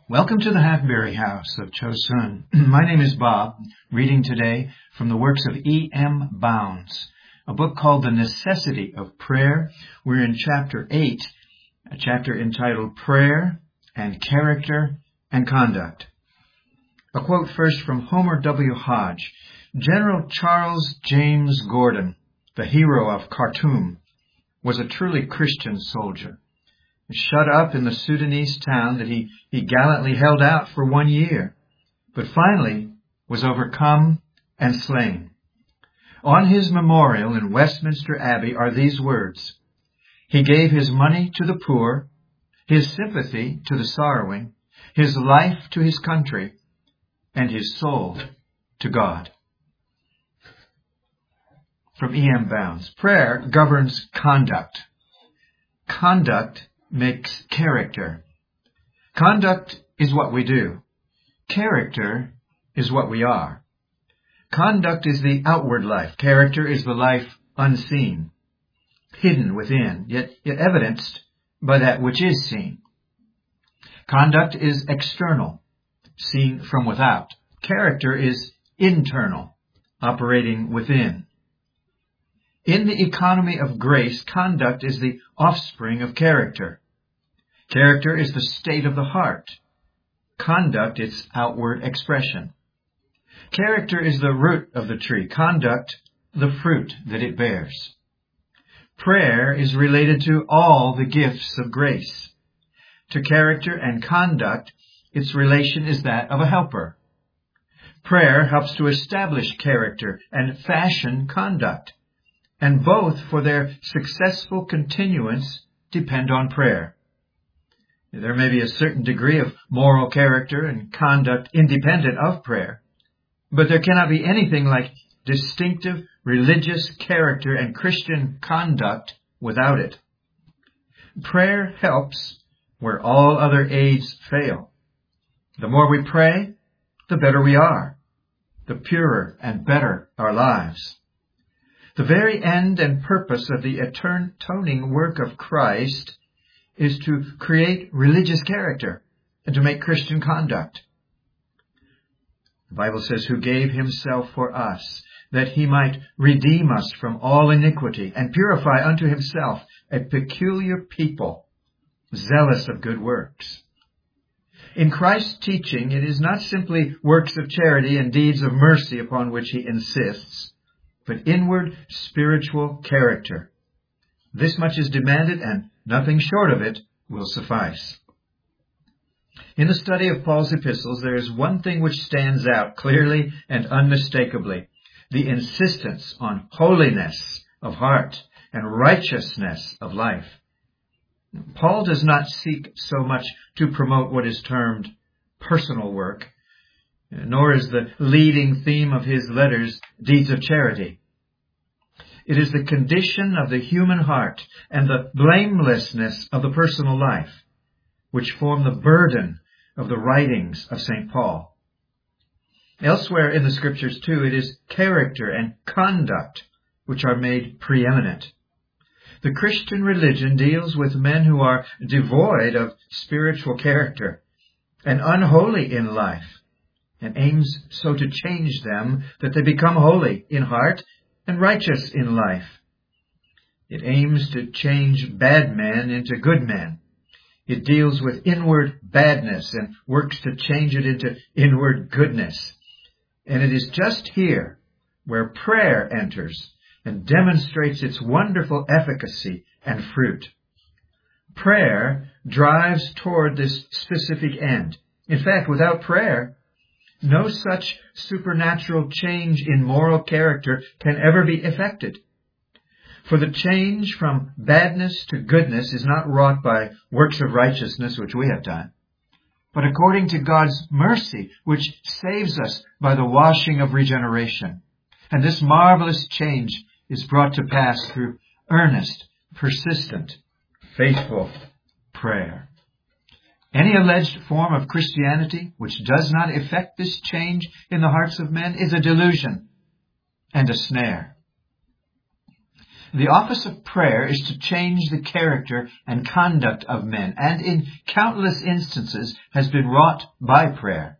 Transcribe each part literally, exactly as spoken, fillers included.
Welcome to the Hackberry House of Chosun. My name is Bob, reading today from the works of E M Bounds, a book called The Necessity of Prayer. We're in chapter eight, a chapter entitled Prayer and Character and Conduct. A quote first from Homer W. Hodge. General Charles James Gordon, the hero of Khartoum, was a truly Christian soldier. Shut up in the Sudanese town that he, he gallantly held out for one year, but finally was overcome and slain. On his memorial in Westminster Abbey are these words: "He gave his money to the poor, his sympathy to the sorrowing, his life to his country, and his soul to God." From E M Bounds. Prayer governs conduct. Conduct makes character. Conduct is what we do. Character is what we are. Conduct is the outward life. Character is the life unseen, hidden within, yet, yet evidenced by that which is seen. Conduct is external, seen from without. Character is internal, operating within. In the economy of grace, conduct is the offspring of character. Character is the state of the heart. Conduct its outward expression. Character is the root of the tree. Conduct, the fruit that it bears. Prayer is related to all the gifts of grace. To character and conduct, its relation is that of a helper. Prayer helps to establish character and fashion conduct. And both, for their successful continuance, depend on prayer. There may be a certain degree of moral character and conduct independent of prayer, but there cannot be anything like distinctive religious character and Christian conduct without it. Prayer helps where all other aids fail. The more we pray, the better we are, the purer and better our lives. The very end and purpose of the atoning work of Christ is to create religious character and to make Christian conduct. The Bible says, "Who gave himself for us, that he might redeem us from all iniquity and purify unto himself a peculiar people, zealous of good works." In Christ's teaching, it is not simply works of charity and deeds of mercy upon which he insists, but inward spiritual character. This much is demanded, and nothing short of it will suffice. In the study of Paul's epistles, there is one thing which stands out clearly and unmistakably: the insistence on holiness of heart and righteousness of life. Paul does not seek so much to promote what is termed personal work, nor is the leading theme of his letters deeds of charity. It is the condition of the human heart and the blamelessness of the personal life which form the burden of the writings of Saint Paul. Elsewhere in the Scriptures, too, it is character and conduct which are made preeminent. The Christian religion deals with men who are devoid of spiritual character and unholy in life, and aims so to change them that they become holy in heart and righteous in life. It aims to change bad men into good men. It deals with inward badness and works to change it into inward goodness. And it is just here where prayer enters and demonstrates its wonderful efficacy and fruit. Prayer drives toward this specific end. In fact, without prayer, no such supernatural change in moral character can ever be effected. For the change from badness to goodness is not wrought by works of righteousness, which we have done, but according to God's mercy, which saves us by the washing of regeneration. And this marvelous change is brought to pass through earnest, persistent, faithful prayer. Any alleged form of Christianity which does not effect this change in the hearts of men is a delusion and a snare. The office of prayer is to change the character and conduct of men, and in countless instances has been wrought by prayer.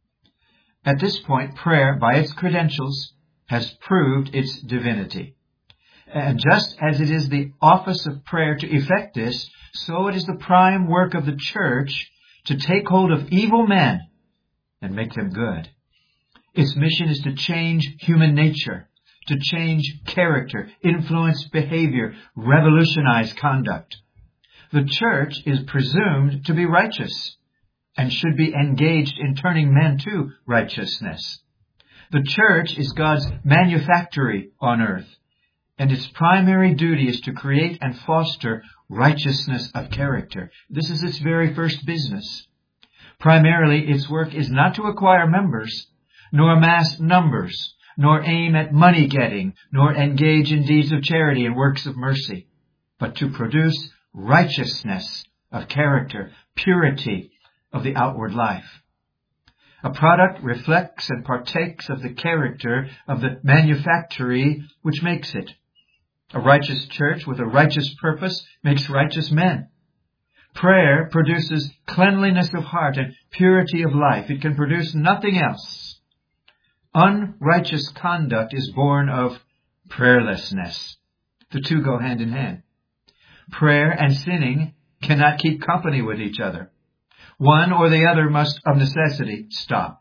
At this point, prayer, by its credentials, has proved its divinity. And just as it is the office of prayer to effect this, so it is the prime work of the church to take hold of evil men and make them good. Its mission is to change human nature, to change character, influence behavior, revolutionize conduct. The church is presumed to be righteous and should be engaged in turning men to righteousness. The church is God's manufactory on earth, and its primary duty is to create and foster righteousness of character. This is its very first business. Primarily, its work is not to acquire members, nor amass numbers, nor aim at money-getting, nor engage in deeds of charity and works of mercy, but to produce righteousness of character, purity of the outward life. A product reflects and partakes of the character of the manufactory which makes it. A righteous church with a righteous purpose makes righteous men. Prayer produces cleanliness of heart and purity of life. It can produce nothing else. Unrighteous conduct is born of prayerlessness. The two go hand in hand. Prayer and sinning cannot keep company with each other. One or the other must, of necessity, stop.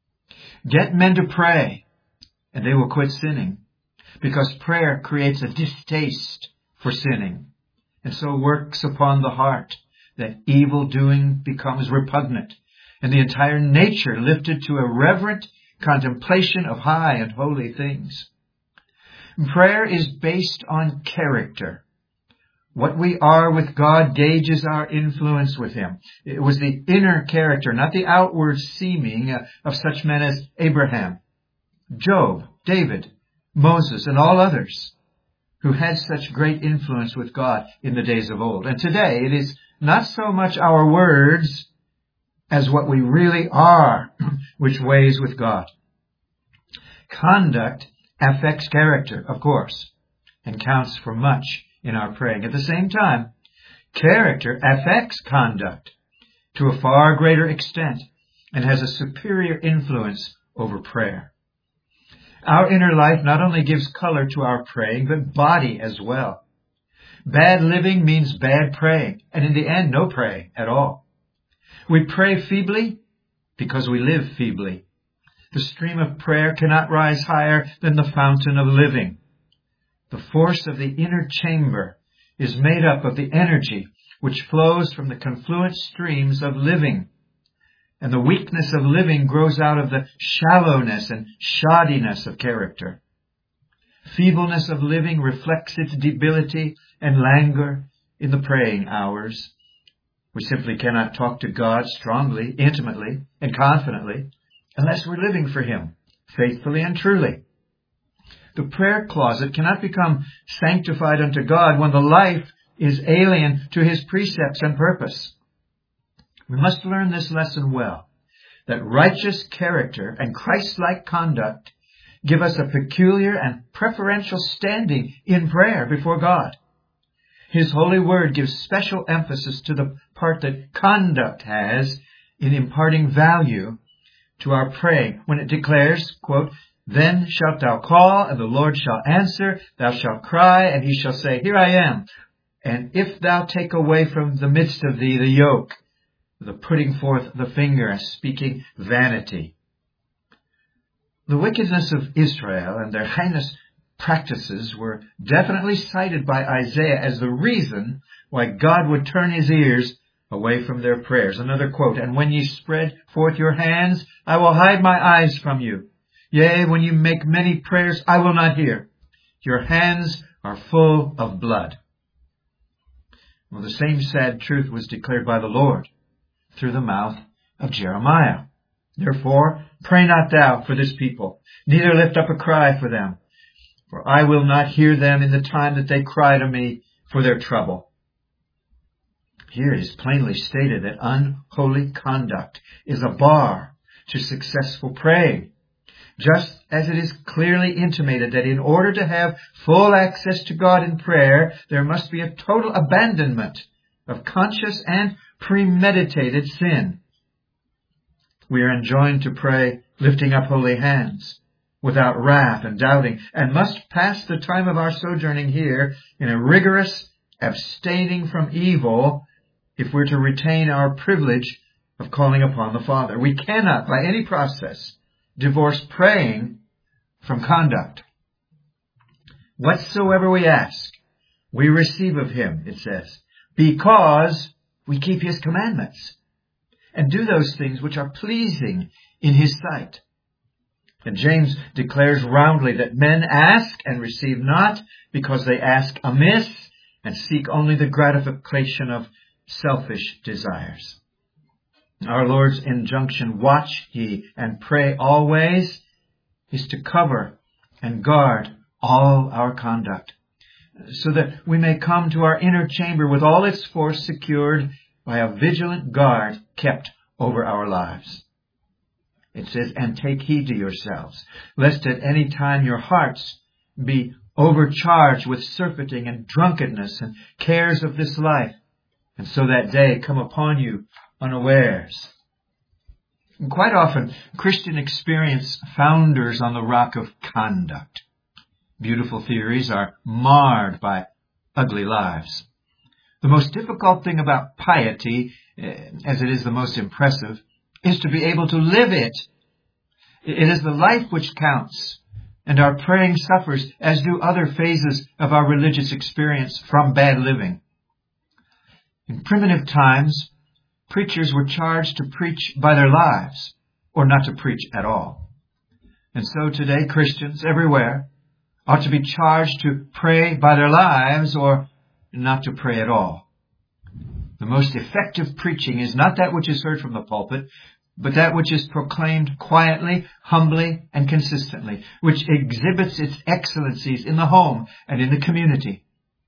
Get men to pray, and they will quit sinning, because prayer creates a distaste for sinning, and so works upon the heart that evil doing becomes repugnant, and the entire nature lifted to a reverent contemplation of high and holy things. Prayer is based on character. What we are with God gauges our influence with Him. It was the inner character, not the outward seeming, uh, of such men as Abraham, Job, David, Moses, and all others who had such great influence with God in the days of old. And today it is not so much our words as what we really are which weighs with God. Conduct affects character, of course, and counts for much in our praying. At the same time, character affects conduct to a far greater extent and has a superior influence over prayer. Our inner life not only gives color to our praying, but body as well. Bad living means bad praying, and in the end, no praying at all. We pray feebly because we live feebly. The stream of prayer cannot rise higher than the fountain of living. The force of the inner chamber is made up of the energy which flows from the confluent streams of living. And the weakness of living grows out of the shallowness and shoddiness of character. Feebleness of living reflects its debility and languor in the praying hours. We simply cannot talk to God strongly, intimately, and confidently unless we're living for Him, faithfully and truly. The prayer closet cannot become sanctified unto God when the life is alien to His precepts and purpose. We must learn this lesson well, that righteous character and Christ-like conduct give us a peculiar and preferential standing in prayer before God. His holy word gives special emphasis to the part that conduct has in imparting value to our praying when it declares, quote, "Then shalt thou call, and the Lord shall answer. Thou shalt cry, and He shall say, Here I am. And if thou take away from the midst of thee the yoke," the putting forth the finger and speaking vanity. The wickedness of Israel and their heinous practices were definitely cited by Isaiah as the reason why God would turn His ears away from their prayers. Another quote, "And when ye spread forth your hands, I will hide my eyes from you. Yea, when you make many prayers, I will not hear. Your hands are full of blood." Well, the same sad truth was declared by the Lord through the mouth of Jeremiah. "Therefore, pray not thou for this people, neither lift up a cry for them. For I will not hear them in the time that they cry to me for their trouble." Here it is plainly stated that unholy conduct is a bar to successful praying. just as it is clearly intimated that in order to have full access to God in prayer, there must be a total abandonment of conscious and premeditated sin. We are enjoined to pray lifting up holy hands, without wrath and doubting, and must pass the time of our sojourning here in a rigorous abstaining from evil if we're to retain our privilege of calling upon the Father. We cannot, by any process, divorce praying from conduct. Whatsoever we ask, we receive of him, it says, because we keep his commandments and do those things which are pleasing in his sight. And James declares roundly that men ask and receive not because they ask amiss and seek only the gratification of selfish desires. Our Lord's injunction, watch ye and pray always, is to cover and guard all our conduct, so that we may come to our inner chamber with all its force secured by a vigilant guard kept over our lives. It says, and take heed to yourselves, lest at any time your hearts be overcharged with surfeiting and drunkenness and cares of this life, and so that day come upon you unawares. And quite often, Christian experience founders on the rock of conduct. Beautiful theories are marred by ugly lives. The most difficult thing about piety, as it is the most impressive, is to be able to live it. It is the life which counts, and our praying suffers, as do other phases of our religious experience, from bad living. In primitive times, preachers were charged to preach by their lives, or not to preach at all. And so today, Christians everywhere ought to be charged to pray by their lives, or not to pray at all. The most effective preaching is not that which is heard from the pulpit, but that which is proclaimed quietly, humbly, and consistently, which exhibits its excellencies in the home and in the community.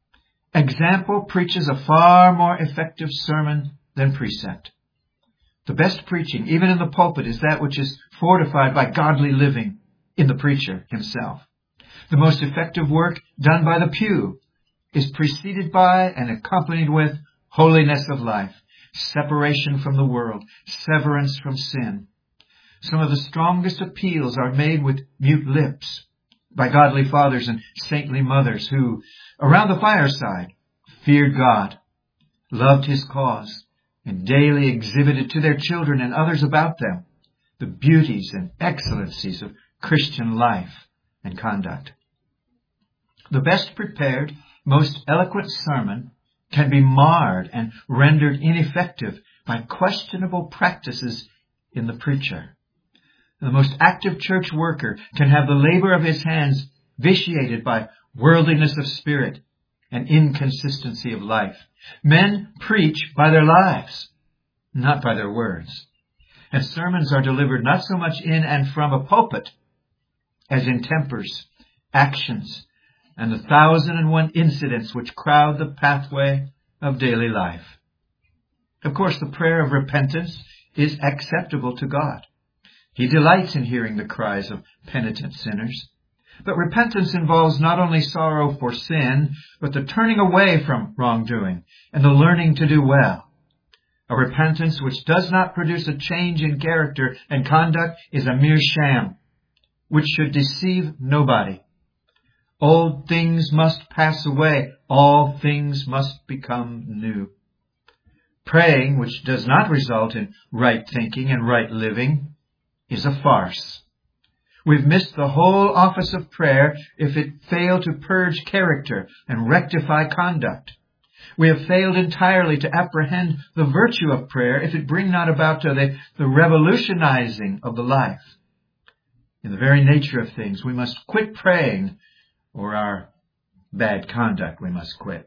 Example preaches a far more effective sermon than precept. The best preaching, even in the pulpit, is that which is fortified by godly living in the preacher himself. The most effective work done by the pew is preceded by and accompanied with holiness of life, separation from the world, severance from sin. Some of the strongest appeals are made with mute lips by godly fathers and saintly mothers who, around the fireside, feared God, loved his cause, and daily exhibited to their children and others about them the beauties and excellencies of Christian life and conduct. The best prepared, most eloquent sermon can be marred and rendered ineffective by questionable practices in the preacher. The most active church worker can have the labor of his hands vitiated by worldliness of spirit and inconsistency of life. Men preach by their lives, not by their words. And sermons are delivered not so much in and from a pulpit as in tempers, actions, and the thousand and one incidents which crowd the pathway of daily life. Of course, the prayer of repentance is acceptable to God. He delights in hearing the cries of penitent sinners. But repentance involves not only sorrow for sin, but the turning away from wrongdoing and the learning to do well. A repentance which does not produce a change in character and conduct is a mere sham, which should deceive nobody. Old things must pass away. All things must become new. Praying, which does not result in right thinking and right living, is a farce. We've missed the whole office of prayer if it fail to purge character and rectify conduct. We have failed entirely to apprehend the virtue of prayer if it bring not about to the, the revolutionizing of the life. In the very nature of things, we must quit praying, or our bad conduct we must quit.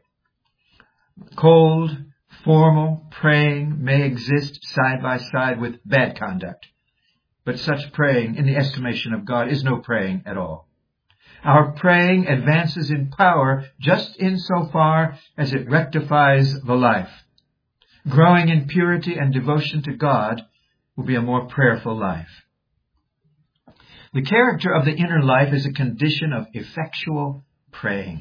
Cold, formal praying may exist side by side with bad conduct, but such praying, in the estimation of God, is no praying at all. Our praying advances in power just insofar as it rectifies the life. Growing in purity and devotion to God will be a more prayerful life. The character of the inner life is a condition of effectual praying.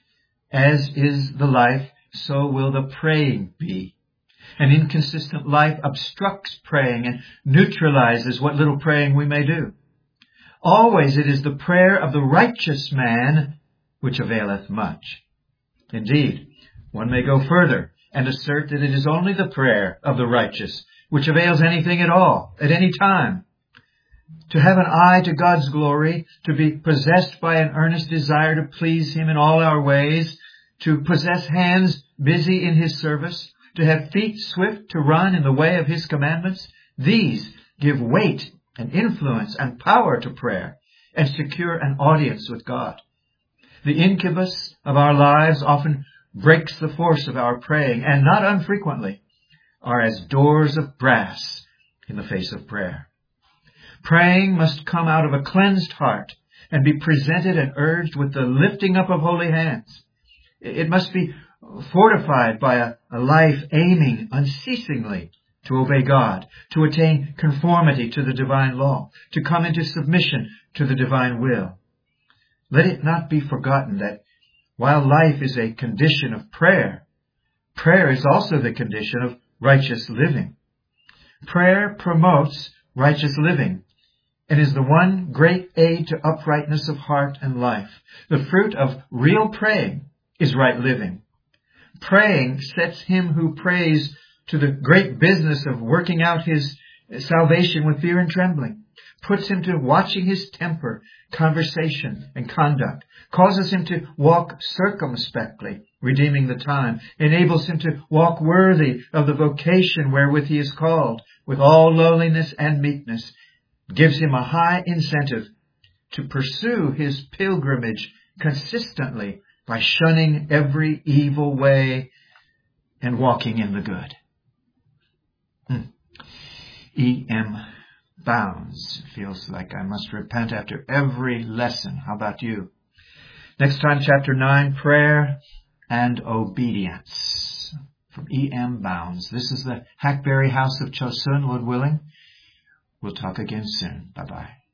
As is the life, so will the praying be. An inconsistent life obstructs praying and neutralizes what little praying we may do. Always it is the prayer of the righteous man which availeth much. Indeed, one may go further and assert that it is only the prayer of the righteous which avails anything at all, at any time. To have an eye to God's glory, to be possessed by an earnest desire to please Him in all our ways, to possess hands busy in His service, to have feet swift to run in the way of His commandments, these give weight and influence and power to prayer and secure an audience with God. The incubus of our lives often breaks the force of our praying, and not unfrequently are as doors of brass in the face of prayer. Praying must come out of a cleansed heart and be presented and urged with the lifting up of holy hands. It must be fortified by a, a life aiming unceasingly to obey God, to attain conformity to the divine law, to come into submission to the divine will. Let it not be forgotten that while life is a condition of prayer, prayer is also the condition of righteous living. Prayer promotes righteous living and is the one great aid to uprightness of heart and life. The fruit of real praying is right living. Praying sets him who prays to the great business of working out his salvation with fear and trembling, puts him to watching his temper, conversation, and conduct, causes him to walk circumspectly, redeeming the time, enables him to walk worthy of the vocation wherewith he is called, with all lowliness and meekness, gives him a high incentive to pursue his pilgrimage consistently by shunning every evil way and walking in the good. Hmm. E M Bounds. Feels like I must repent after every lesson. How about you? Next time, chapter nine, prayer and obedience. From E M Bounds. This is the Hackberry House of Chosun, Lord willing. We'll talk again soon. Bye-bye.